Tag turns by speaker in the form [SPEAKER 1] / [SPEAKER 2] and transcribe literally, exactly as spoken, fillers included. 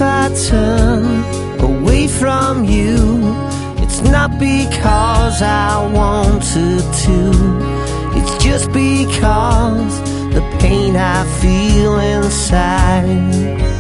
[SPEAKER 1] I turn away from you, it's not because I wanted to, it's just because the pain I feel inside.